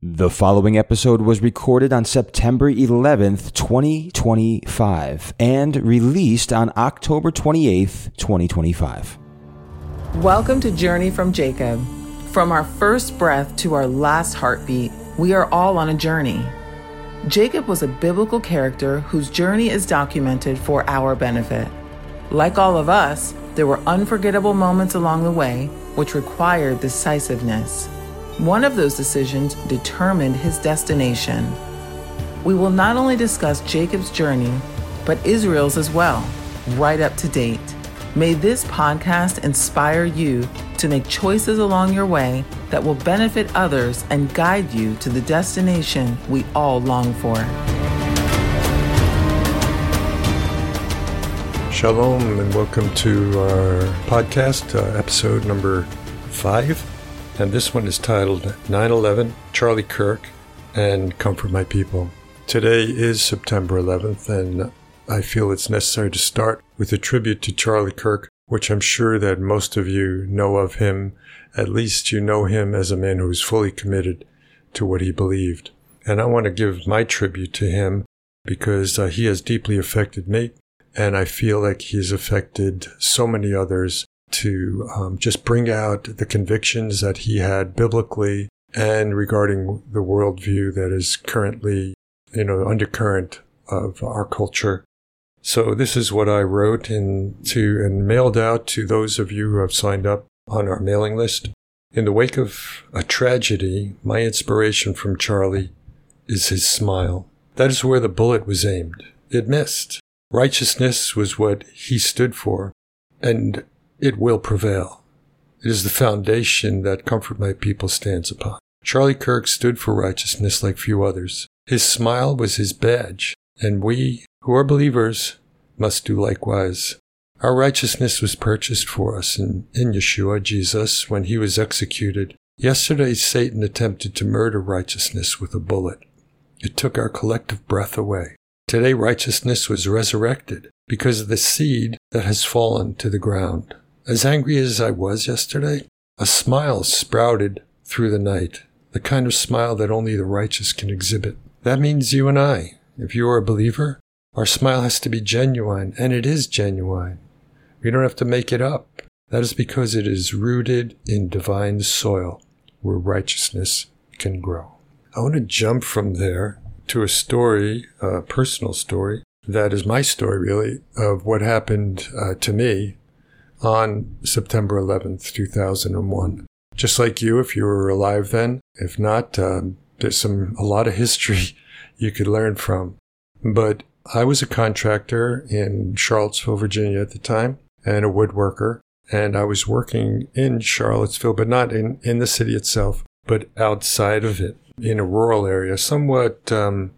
The following episode was recorded on September 11th, 2025, and released on October 28th, 2025. Welcome to Journey from Jacob. From our first breath to our last heartbeat, we are all on a journey. Jacob was a biblical character whose journey is documented for our benefit. Like all of us, there were unforgettable moments along the way which required decisiveness. One of those decisions determined his destination. We will not only discuss Jacob's journey, but Israel's as well, right up to date. May this podcast inspire you to make choices along your way that will benefit others and guide you to the destination we all long for. Shalom and welcome to our podcast, episode number 5. And this one is titled 9/11, Charlie Kirk, and Comfort My People. Today is September 11th, and I feel it's necessary to start with a tribute to Charlie Kirk, which I'm sure that most of you know of him. At least you know him as a man who was fully committed to what he believed. And I want to give my tribute to him because he has deeply affected me, and I feel like he's affected so many others to just bring out the convictions that he had biblically and regarding the worldview that is currently, undercurrent of our culture. So this is what I wrote and mailed out to those of you who have signed up on our mailing list. In the wake of a tragedy, my inspiration from Charlie is his smile. That is where the bullet was aimed. It missed. Righteousness was what he stood for, and it will prevail. It is the foundation that Comfort My People stands upon. Charlie Kirk stood for righteousness like few others. His smile was his badge, and we, who are believers, must do likewise. Our righteousness was purchased for us in Yeshua, Jesus, when he was executed. Yesterday, Satan attempted to murder righteousness with a bullet. It took our collective breath away. Today, righteousness was resurrected because of the seed that has fallen to the ground. As angry as I was yesterday, a smile sprouted through the night, the kind of smile that only the righteous can exhibit. That means you and I, if you are a believer, our smile has to be genuine, and it is genuine. We don't have to make it up. That is because it is rooted in divine soil where righteousness can grow. I want to jump from there to a story, a personal story, that is my story really, of what happened to me on September 11th, 2001. Just like you, if you were alive then. If not, there's a lot of history you could learn from. But I was a contractor in Charlottesville, Virginia at the time, and a woodworker. And I was working in Charlottesville, but not in the city itself, but outside of it, in a rural area, somewhat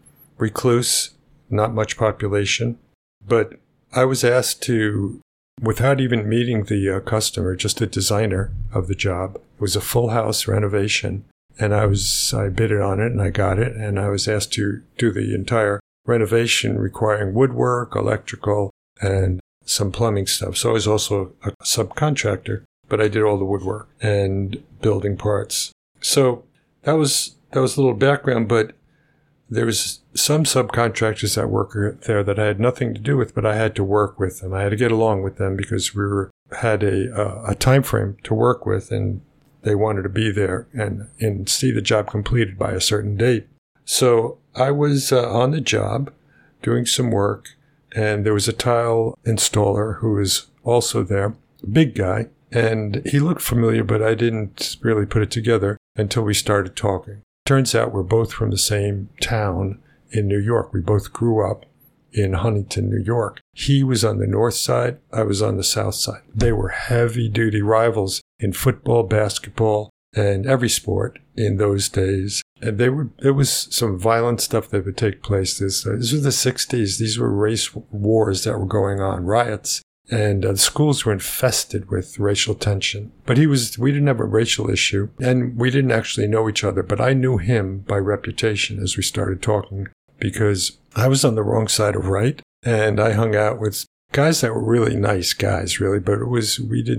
recluse, not much population. But I was asked to, without even meeting the customer, just the designer of the job. It was a full house renovation, and I bid it on it, and I got it, and I was asked to do the entire renovation requiring woodwork, electrical, and some plumbing stuff. So I was also a subcontractor, but I did all the woodwork and building parts. So that was a little background, but there was some subcontractors that work there that I had nothing to do with, but I had to work with them. I had to get along with them because we had a time frame to work with, and they wanted to be there and see the job completed by a certain date. So I was on the job doing some work, and there was a tile installer who was also there, a big guy, and he looked familiar, but I didn't really put it together until we started talking. Turns out we're both from the same town in New York. We both grew up in Huntington, New York. He was on the north side. I was on the south side. They were heavy-duty rivals in football, basketball, and every sport in those days. And there was some violent stuff that would take place. This was the 60s. These were race wars that were going on, riots. And the schools were infested with racial tension. But we didn't have a racial issue, and we didn't actually know each other. But I knew him by reputation as we started talking, because I was on the wrong side of right, and I hung out with guys that were really nice guys, really. But we didn't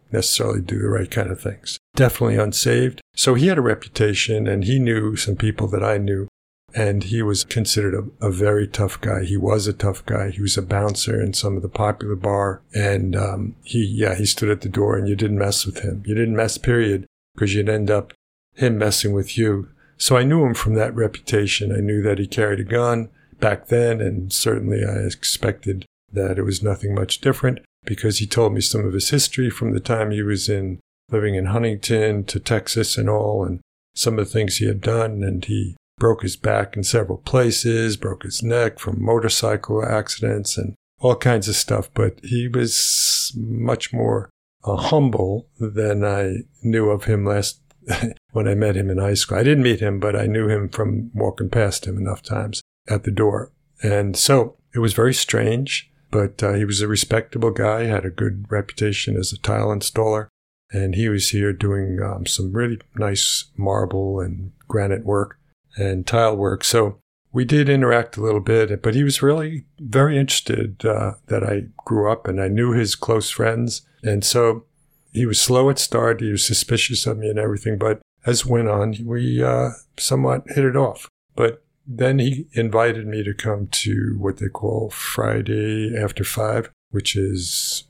necessarily do the right kind of things. Definitely unsaved. So he had a reputation, and he knew some people that I knew. And he was considered a very tough guy. He was a tough guy. He was a bouncer in some of the popular bar. And he stood at the door, and you didn't mess with him. You didn't mess, period, because you'd end up him messing with you. So I knew him from that reputation. I knew that he carried a gun back then, and certainly I expected that it was nothing much different, because he told me some of his history from the time he was living in Huntington to Texas and all, and some of the things he had done. And he broke his back in several places, broke his neck from motorcycle accidents and all kinds of stuff. But he was much more humble than I knew of him last when I met him in high school. I didn't meet him, but I knew him from walking past him enough times at the door. And so it was very strange, but he was a respectable guy, had a good reputation as a tile installer. And he was here doing some really nice marble and granite work and tile work. So we did interact a little bit, but he was really very interested that I grew up, and I knew his close friends. And so he was slow at start. He was suspicious of me and everything. But as it went on, we somewhat hit it off. But then he invited me to come to what they call Friday After 5, which is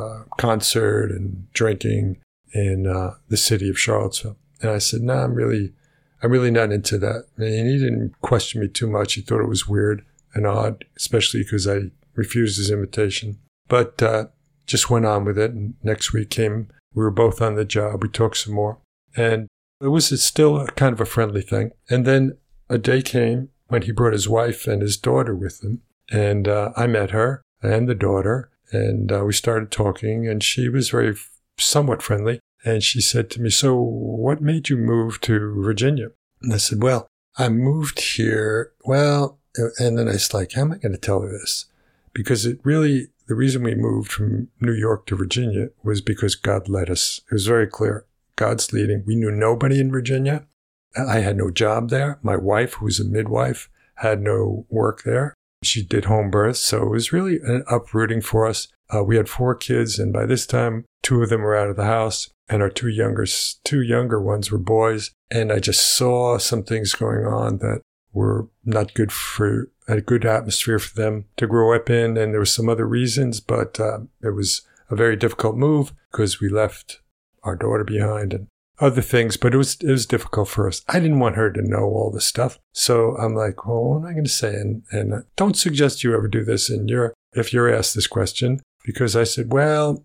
concert and drinking in the city of Charlottesville. And I said, no, I'm really not into that. And he didn't question me too much. He thought it was weird and odd, especially because I refused his invitation. But just went on with it. And next week came, we were both on the job. We talked some more. And it was still kind of a friendly thing. And then a day came when he brought his wife and his daughter with him. And I met her and the daughter. And we started talking. And she was somewhat friendly. And she said to me, so what made you move to Virginia? And I said, well, I moved here. Well, and then I was like, how am I going to tell her this? Because the reason we moved from New York to Virginia was because God led us. It was very clear. God's leading. We knew nobody in Virginia. I had no job there. My wife, who was a midwife, had no work there. She did home births. So it was really an uprooting for us. We had 4 kids, and by this time, 2 of them were out of the house. And our 2 younger ones were boys. And I just saw some things going on that were not good for a good atmosphere for them to grow up in. And there were some other reasons, but it was a very difficult move because we left our daughter behind and other things. But it was difficult for us. I didn't want her to know all this stuff. So I'm like, well, what am I going to say? And don't suggest you ever do this if you're asked this question. Because I said, well,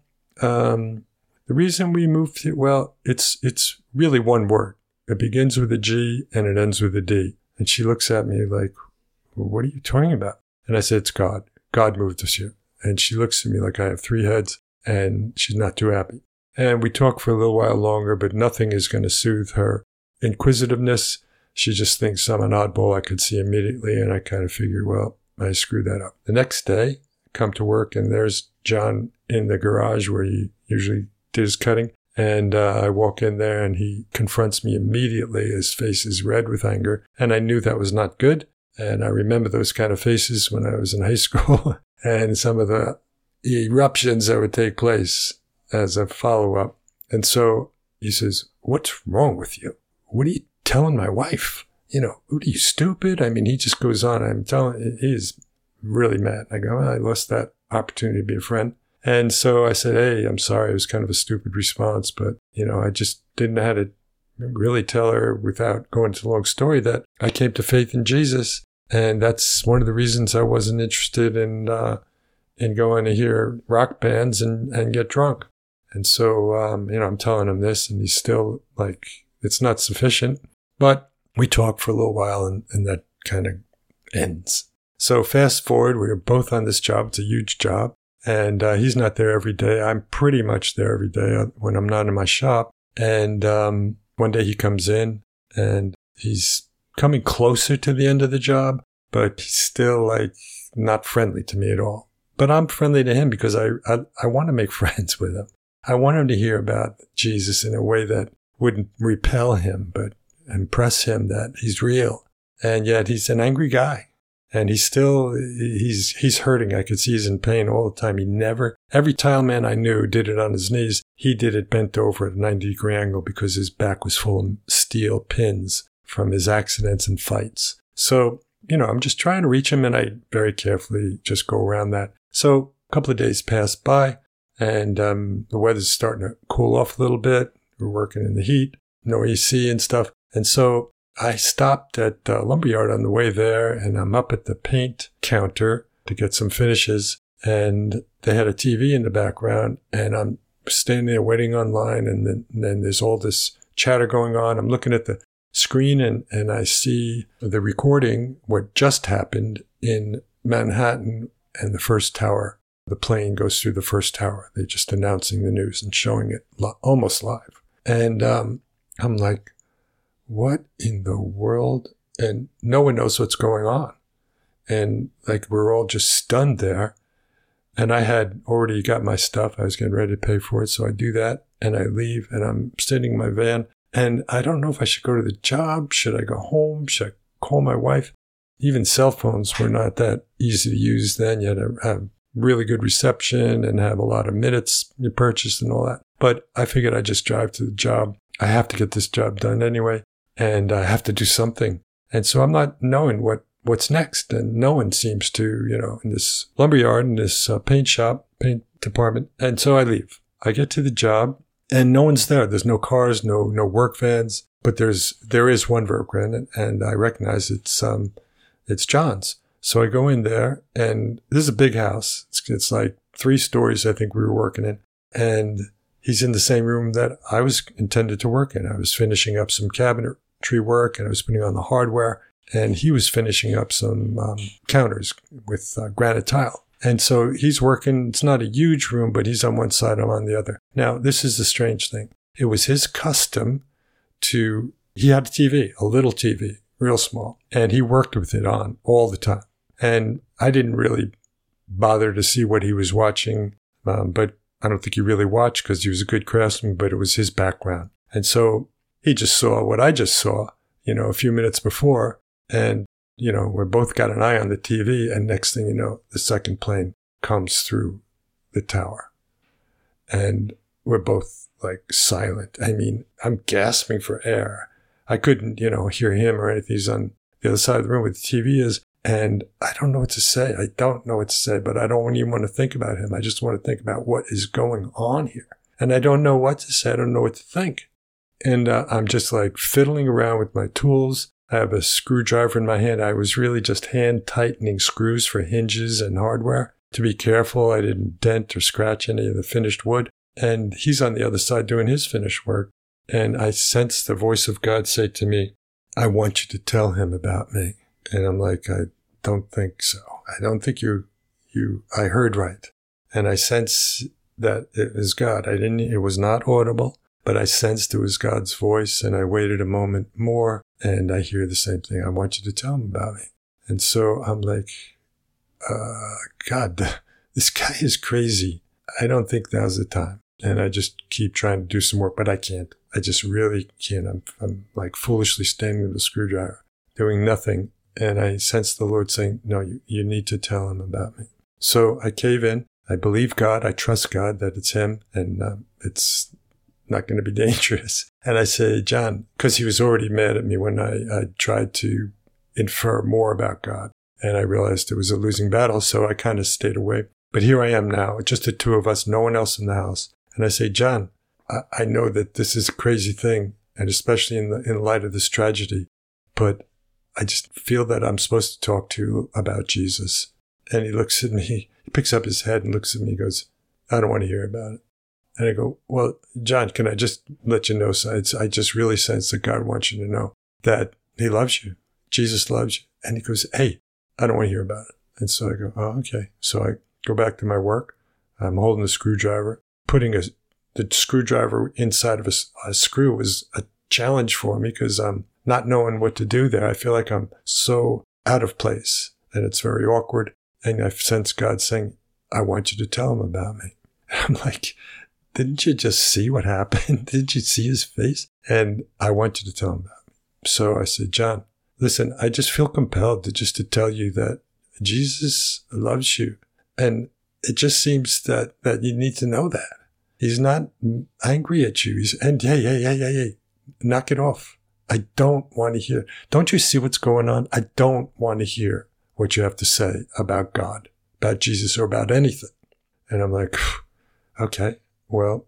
the reason we moved here, well, it's really one word. It begins with a G and it ends with a D. And she looks at me like, well, what are you talking about? And I said, it's God. God moved us here. And she looks at me like I have 3 heads, and she's not too happy. And we talk for a little while longer, but nothing is going to soothe her inquisitiveness. She just thinks I'm an oddball. I could see immediately. And I kind of figured, well, I screwed that up. The next day, come to work, and there's John in the garage where he usually did his cutting. And I walk in there, and he confronts me immediately. His face is red with anger. And I knew that was not good. And I remember those kind of faces when I was in high school and some of the eruptions that would take place as a follow-up. And so he says, what's wrong with you? What are you telling my wife? Are you stupid? I mean, he just goes on. He's really mad. I go, well, I lost that opportunity to be a friend. And so I said, hey, I'm sorry. It was kind of a stupid response, but, I just didn't know how to really tell her without going into the long story that I came to faith in Jesus. And that's one of the reasons I wasn't interested in going to hear rock bands and get drunk. And so, I'm telling him this, and he's still like, it's not sufficient. But we talk for a little while, and that kind of ends. So fast forward, we were both on this job. It's a huge job. And he's not there every day. I'm pretty much there every day when I'm not in my shop. And one day he comes in, and he's coming closer to the end of the job, but he's still not friendly to me at all. But I'm friendly to him because I want to make friends with him. I want him to hear about Jesus in a way that wouldn't repel him, but impress him that he's real. And yet he's an angry guy. And he's hurting. I could see he's in pain all the time. Every tile man I knew did it on his knees. he did it bent over at a 90-degree angle because his back was full of steel pins from his accidents and fights. So, I'm just trying to reach him, and I very carefully just go around that. So a couple of days passed by, and the weather's starting to cool off a little bit. We're working in the heat, no AC and stuff. And so I stopped at Lumberyard on the way there, and I'm up at the paint counter to get some finishes. And they had a TV in the background, and I'm standing there waiting online, and then there's all this chatter going on. I'm looking at the screen, and I see the recording, what just happened in Manhattan and the first tower. The plane goes through the first tower. They're just announcing the news and showing it almost live. And I'm like, what in the world? And no one knows what's going on. And like, we're all just stunned there. And I had already got my stuff. I was getting ready to pay for it. So I do that and I leave, and I'm sitting in my van, and I don't know if I should go to the job. Should I go home? Should I call my wife? Even cell phones were not that easy to use then. You had to have really good reception and have a lot of minutes you purchased and all that. But I figured I'd just drive to the job. I have to get this job done anyway, and I have to do something. And so I'm not knowing what's next. And no one seems to, in this lumberyard, in this paint department. And so I leave. I get to the job, and no one's there. There's no cars, no work vans, but there is one work van, and I recognize it's John's. So I go in there, and this is a big house. It's like 3 stories, I think we were working in. And he's in the same room that I was intended to work in. I was finishing up some cabinetry work, and I was putting on the hardware. And he was finishing up some counters with granite tile. And so he's working. It's not a huge room, but he's on one side, I'm on the other. Now, this is the strange thing. It was his custom he had a TV, a little TV, real small, and he worked with it on all the time. And I didn't really bother to see what he was watching, but I don't think he really watched because he was a good craftsman, but it was his background. And so he just saw what I just saw, a few minutes before. And, we both got an eye on the TV, and next thing you know, the second plane comes through the tower. And we're both like silent. I mean, I'm gasping for air. I couldn't, hear him or anything. He's on the other side of the room where the TV is. And I don't know what to say. I don't know what to say, but I don't even want to think about him. I just want to think about what is going on here. And I don't know what to say. I don't know what to think. And I'm just like fiddling around with my tools. I have a screwdriver in my hand. I was really just hand tightening screws for hinges and hardware to be careful I didn't dent or scratch any of the finished wood. And he's on the other side doing his finished work. And I sensed the voice of God say to me, I want you to tell him about me. And I'm like, I don't think so. I don't think I heard right. And I sense that it was God. It was not audible, but I sensed it was God's voice. And I waited a moment more, and I hear the same thing. I want you to tell him about me. And so I'm like, God, this guy is crazy. I don't think now's the time. And I just keep trying to do some work, but I can't. I just really can't. I'm like foolishly standing with a screwdriver, doing nothing. And I sense the Lord saying, no, you need to tell him about me. So I cave in. I believe God. I trust God that it's him, and it's not going to be dangerous. And I say, John, because he was already mad at me when I tried to infer more about God. And I realized it was a losing battle, so I kind of stayed away. But here I am now, just the two of us, no one else in the house. And I say, John, I know that this is a crazy thing, and especially in light of this tragedy, but I just feel that I'm supposed to talk to you about Jesus. And he looks at me, he picks up his head and looks at me and goes, I don't want to hear about it. And I go, well, John, can I just let you know, I just really sense that God wants you to know that he loves you. Jesus loves you. And he goes, hey, I don't want to hear about it. And so I go, oh, okay. So I go back to my work. I'm holding the screwdriver. Putting the screwdriver inside of a screw was a challenge for me because I'm not knowing what to do there. I feel like I'm so out of place, and it's very awkward. And I sense God saying, I want you to tell him about me. And I'm like, didn't you just see what happened? Didn't you see his face? And I want you to tell him about me. So I said, John, listen, I just feel compelled to tell you that Jesus loves you. And it just seems that you need to know that. He's not angry at you. Hey, knock it off. I don't want to hear. Don't you see what's going on? I don't want to hear what you have to say about God, about Jesus, or about anything. And I'm like, okay, well,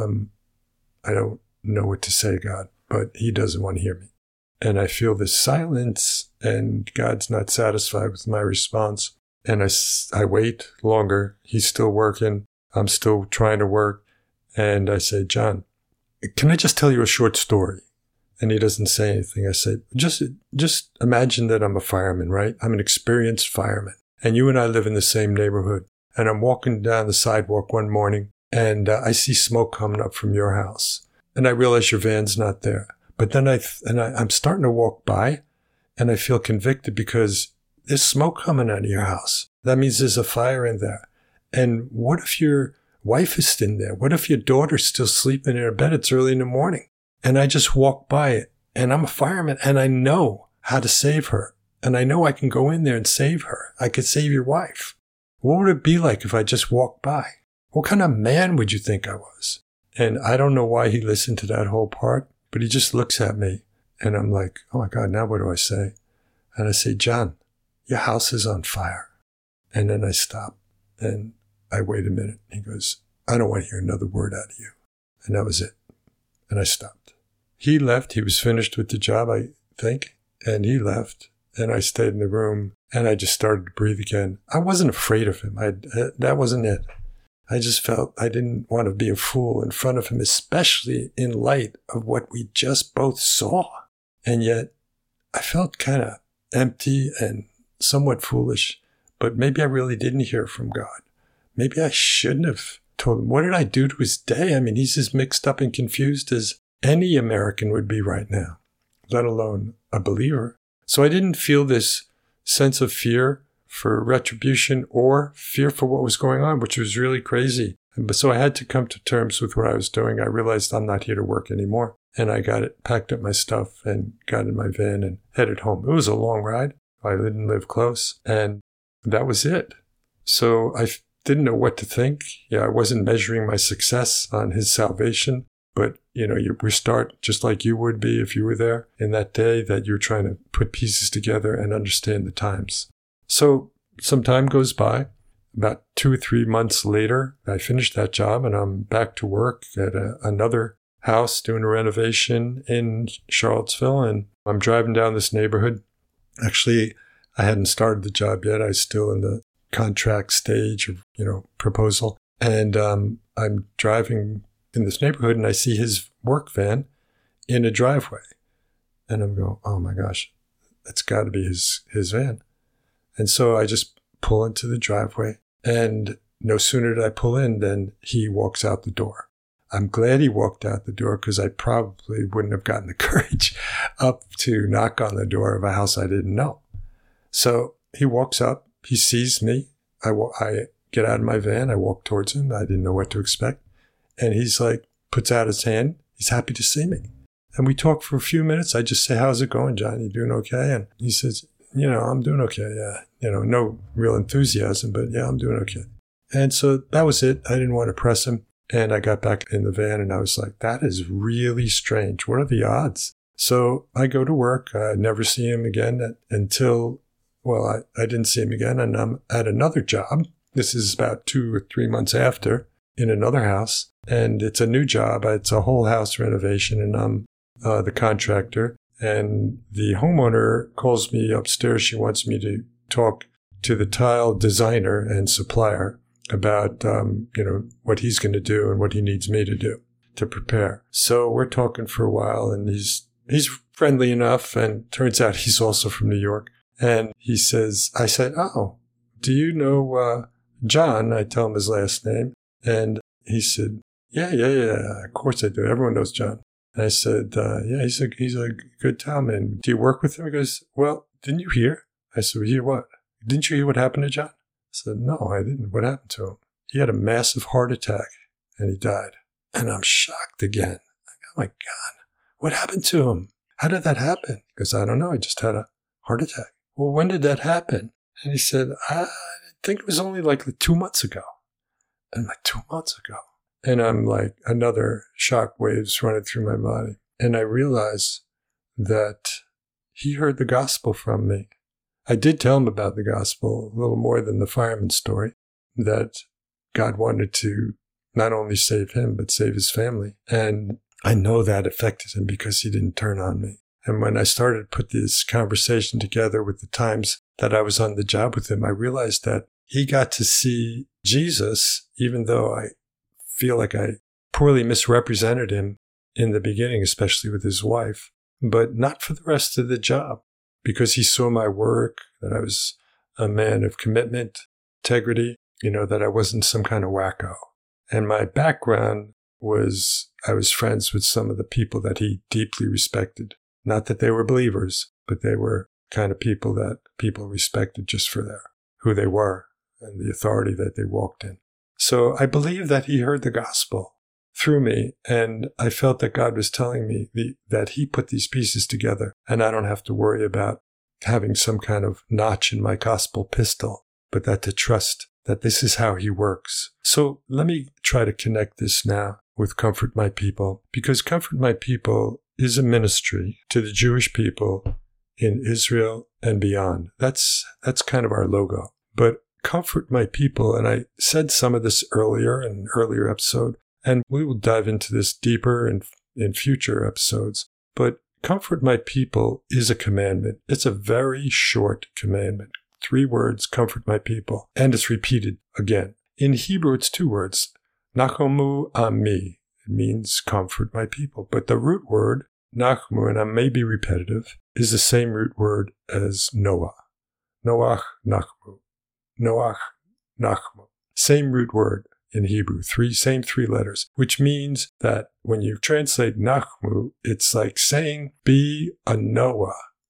I don't know what to say, God, but he doesn't want to hear me. And I feel this silence, and God's not satisfied with my response. And I wait longer. He's still working. I'm still trying to work. And I say, John, can I just tell you a short story? And he doesn't say anything. I said, just imagine that I'm a fireman, right? I'm an experienced fireman. And you and I live in the same neighborhood. And I'm walking down the sidewalk one morning, and I see smoke coming up from your house. And I realize your van's not there. But then I'm starting to walk by, and I feel convicted because there's smoke coming out of your house. That means there's a fire in there. And what if your wife is in there? What if your daughter's still sleeping in her bed? It's early in the morning. And I just walk by it, and I'm a fireman, and I know how to save her. And I know I can go in there and save her. I could save your wife. What would it be like if I just walked by? What kind of man would you think I was? And I don't know why he listened to that whole part, but he just looks at me, and I'm like, oh my God, now what do I say? And I say, John, your house is on fire. And then I stop, and I wait a minute. He goes, I don't want to hear another word out of you. And that was it. And I stopped. He left. He was finished with the job, I think, and he left. And I stayed in the room, and I just started to breathe again. I wasn't afraid of him. That wasn't it. I just felt I didn't want to be a fool in front of him, especially in light of what we just both saw. And yet I felt kind of empty and somewhat foolish, but maybe I really didn't hear from God. Maybe I shouldn't have told him. What did I do to his day? I mean, he's as mixed up and confused as any American would be right now, let alone a believer. So I didn't feel this sense of fear for retribution or fear for what was going on, which was really crazy. So I had to come to terms with what I was doing. I realized I'm not here to work anymore. And I packed up my stuff and got in my van and headed home. It was a long ride. I didn't live close. And that was it. So I didn't know what to think. Yeah, I wasn't measuring my success on his salvation. But, we start just like you would be if you were there in that day, that you're trying to put pieces together and understand the times. So some time goes by. About 2 or 3 months later, I finished that job and I'm back to work at another house doing a renovation in Charlottesville. And I'm driving down this neighborhood. Actually, I hadn't started the job yet. I was still in the contract stage of, proposal. And I'm driving in this neighborhood and I see his work van in a driveway. And I'm going, oh my gosh, that's got to be his van. And so I just pull into the driveway, and no sooner did I pull in than he walks out the door. I'm glad he walked out the door because I probably wouldn't have gotten the courage up to knock on the door of a house I didn't know. So he walks up, he sees me. I get out of my van, I walk towards him. I didn't know what to expect. And he's like, puts out his hand. He's happy to see me. And we talk for a few minutes. I just say, how's it going, John? You doing okay? And he says, I'm doing okay. Yeah. No real enthusiasm, but yeah, I'm doing okay. And so that was it. I didn't want to press him. And I got back in the van and I was like, that is really strange. What are the odds? So I go to work. I never see him again until, I didn't see him again. And I'm at another job. This is about 2 or 3 months after, in another house. And it's a new job. It's a whole house renovation. And I'm the contractor. And the homeowner calls me upstairs. She wants me to talk to the tile designer and supplier about, what he's going to do and what he needs me to do to prepare. So we're talking for a while, and he's friendly enough, and turns out he's also from New York. And he says, I said, oh, do you know John? I tell him his last name. And he said, yeah, of course I do. Everyone knows John. And I said, yeah, he's a good towelman. Do you work with him? He goes, well, didn't you hear? I said, well, hear what? Didn't you hear what happened to John? I said, no, I didn't. What happened to him? He had a massive heart attack and he died. And I'm shocked again. Oh my God, what happened to him? How did that happen? Because I don't know. He just had a heart attack. Well, when did that happen? And he said, I think it was only like 2 months ago. And I'm like, 2 months ago? And I'm like, another shock waves running through my body. And I realize that he heard the gospel from me. I did tell him about the gospel, a little more than the fireman story, that God wanted to not only save him, but save his family. And I know that affected him because he didn't turn on me. And when I started to put this conversation together with the times that I was on the job with him, I realized that he got to see Jesus, even though I feel like I poorly misrepresented him in the beginning, especially with his wife, but not for the rest of the job, because he saw my work, that I was a man of commitment, integrity, that I wasn't some kind of wacko. And my background was I was friends with some of the people that he deeply respected. Not that they were believers, but they were kind of people that people respected just for who they were and the authority that they walked in. So I believe that he heard the gospel through me, and I felt that God was telling me that he put these pieces together, and I don't have to worry about having some kind of notch in my gospel pistol, but that to trust that this is how he works. So let me try to connect this now with Comfort My People, because Comfort My People is a ministry to the Jewish people in Israel and beyond. That's kind of our logo. But Comfort My People, and I said some of this earlier in an earlier episode, and we will dive into this deeper in future episodes. But Comfort My People is a commandment. It's a very short commandment. 3 words, comfort my people. And it's repeated again. In Hebrew, it's 2 words. Nachomu ami. It means comfort my people. But the root word, nachmu, and I may be repetitive, is the same root word as Noah. Noach, nachmu. Noach, nachmu. Same root word in Hebrew. Same 3 letters, which means that when you translate nachmu, it's like saying, be a Noah.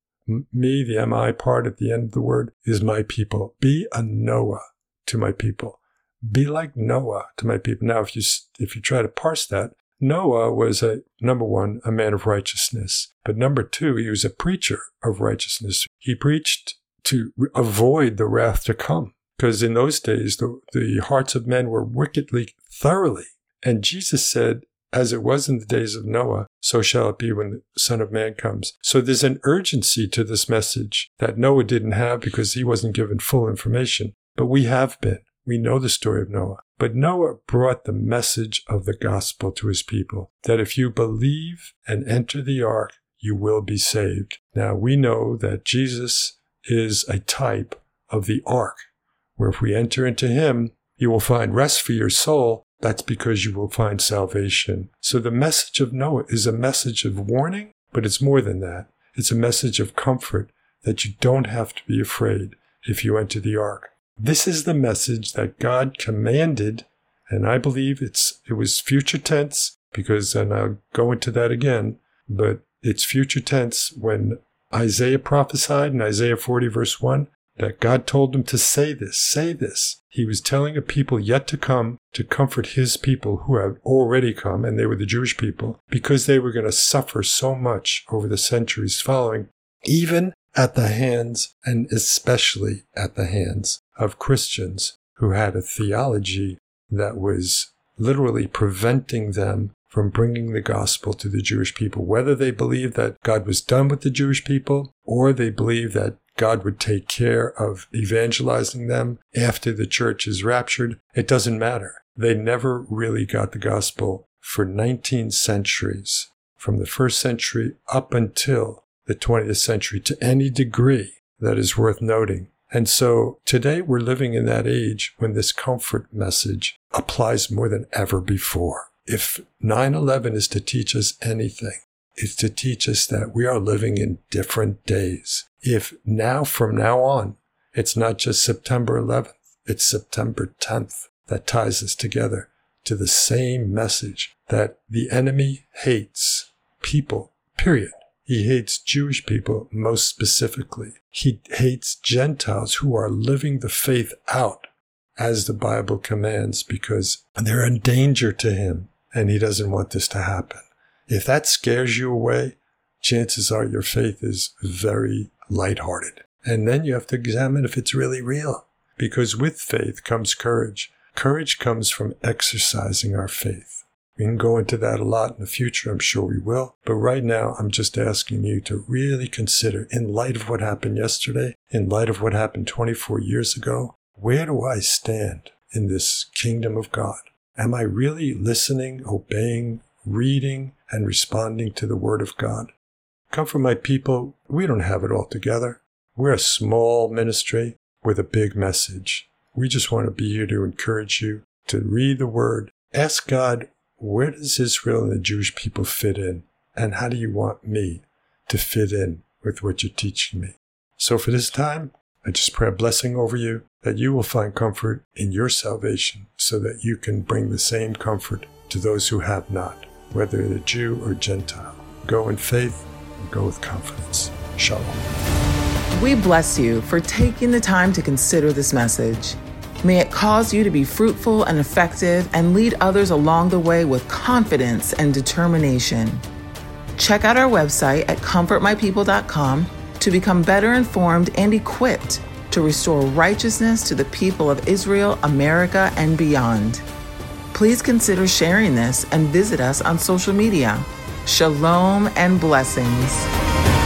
Me, the MI part at the end of the word, is my people. Be a Noah to my people. Be like Noah to my people. Now, if you try to parse that, Noah was number 1, a man of righteousness. But number 2, he was a preacher of righteousness. He preached to avoid the wrath to come. Because in those days, the hearts of men were wickedly thoroughly. And Jesus said, as it was in the days of Noah, so shall it be when the Son of Man comes. So there's an urgency to this message that Noah didn't have because he wasn't given full information. But we have been. We know the story of Noah. But Noah brought the message of the gospel to his people, that if you believe and enter the ark, you will be saved. Now, we know that Jesus is a type of the ark, where if we enter into him, you will find rest for your soul. That's because you will find salvation. So the message of Noah is a message of warning, but it's more than that. It's a message of comfort that you don't have to be afraid if you enter the ark. This is the message that God commanded, and I believe it was future tense, and I'll go into that again, but it's future tense when Isaiah prophesied in Isaiah 40 verse 1, that God told him to say this. He was telling a people yet to come to comfort his people who have already come, and they were the Jewish people, because they were going to suffer so much over the centuries following, even at the hands, and especially at the hands of Christians who had a theology that was literally preventing them from bringing the gospel to the Jewish people, whether they believed that God was done with the Jewish people or they believed that God would take care of evangelizing them after the church is raptured. It doesn't matter. They never really got the gospel for 19 centuries, from the 1st century up until the 20th century, to any degree that is worth noting. And so today we're living in that age when this comfort message applies more than ever before. If 9/11 is to teach us anything, it's to teach us that we are living in different days. If from now on, it's not just September 11th, it's September 10th that ties us together to the same message that the enemy hates people, period. He hates Jewish people most specifically. He hates Gentiles who are living the faith out as the Bible commands, because they're in danger to him, and he doesn't want this to happen. If that scares you away, chances are your faith is very lighthearted. And then you have to examine if it's really real, because with faith comes courage, Courage comes from exercising our faith. We can go into that a lot in the future, I'm sure we will. But right now, I'm just asking you to really consider, in light of what happened yesterday, in light of what happened 24 years ago, where do I stand in this kingdom of God? Am I really listening, obeying, reading, and responding to the Word of God? Comfort My People, we don't have it all together. We're a small ministry with a big message. We just want to be here to encourage you to read the Word. Ask God, where does Israel and the Jewish people fit in? And how do you want me to fit in with what you're teaching me? So for this time, I just pray a blessing over you, that you will find comfort in your salvation so that you can bring the same comfort to those who have not, whether they're Jew or Gentile. Go in faith and go with confidence. Shalom. We bless you for taking the time to consider this message. May it cause you to be fruitful and effective and lead others along the way with confidence and determination. Check out our website at comfortmypeople.com to become better informed and equipped to restore righteousness to the people of Israel, America, and beyond. Please consider sharing this and visit us on social media. Shalom and blessings.